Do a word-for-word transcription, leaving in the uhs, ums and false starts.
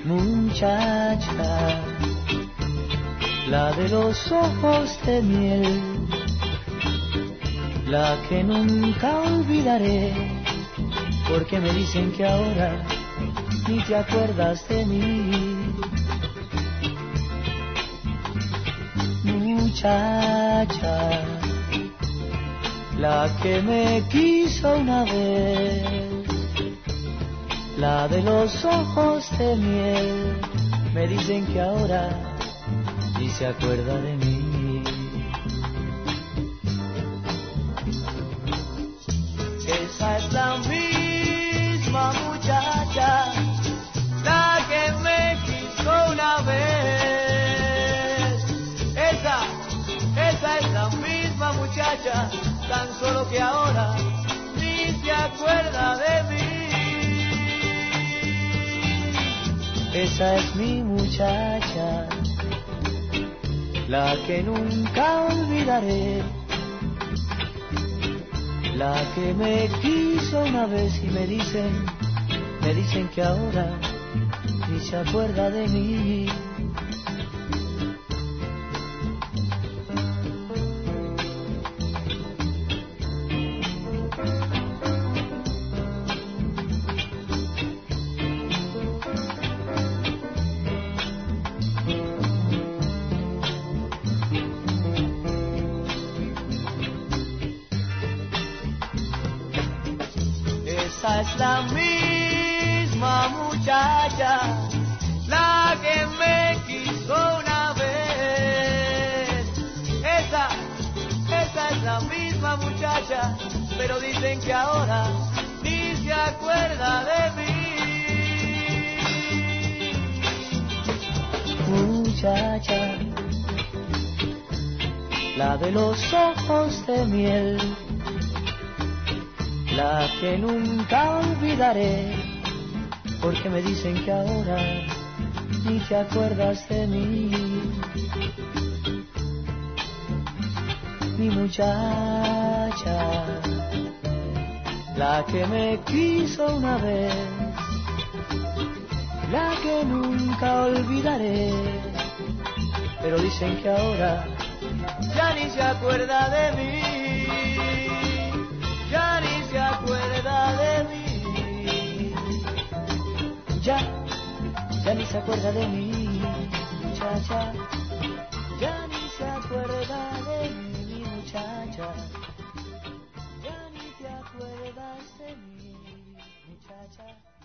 muchacha, la de los ojos de miel, la que nunca olvidaré, porque me dicen que ahora ni te acuerdas de mí. Muchacha, la que me quiso una vez, la de los ojos de miel, me dicen que ahora ni se acuerda de mí. Esa es la misma muchacha, la que me quiso una vez. Esa, esa es la misma muchacha, tan solo que ahora ni se acuerda de mí. Esa es mi muchacha, la que nunca olvidaré, la que me quiso una vez y me dicen, me dicen que ahora ni se acuerda de mí. Esa es la misma muchacha, la que me quiso una vez. Esa, esa es la misma muchacha, pero dicen que ahora ni se acuerda de mí. Muchacha, la de los ojos de miel, la que nunca olvidaré, porque me dicen que ahora ni te acuerdas de mí. Mi muchacha, la que me quiso una vez, la que nunca olvidaré, pero dicen que ahora ya ni se acuerda de mí. Ya ni se acuerda de mí, ya, ya ni se acuerda de mí, muchacha, ya ni se acuerda de mí, muchacha, ya ni te acuerdas de mí, muchacha.